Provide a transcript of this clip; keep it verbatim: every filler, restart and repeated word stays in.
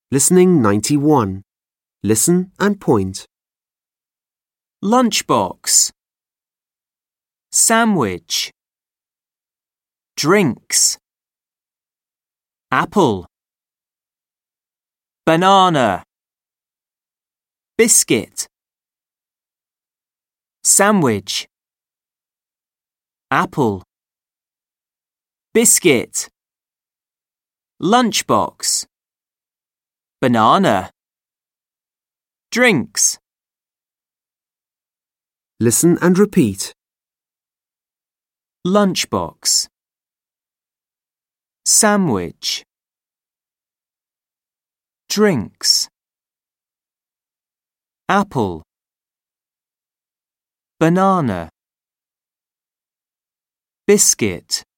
Listening ninety-one. Listen and point. Lunchbox. Sandwich. Drinks. Apple. Banana. Biscuit. Sandwich. Apple. Biscuit. Lunchbox. Banana. Drinks. Listen and repeat. Lunchbox. Sandwich. Drinks. Apple. Banana. Biscuit.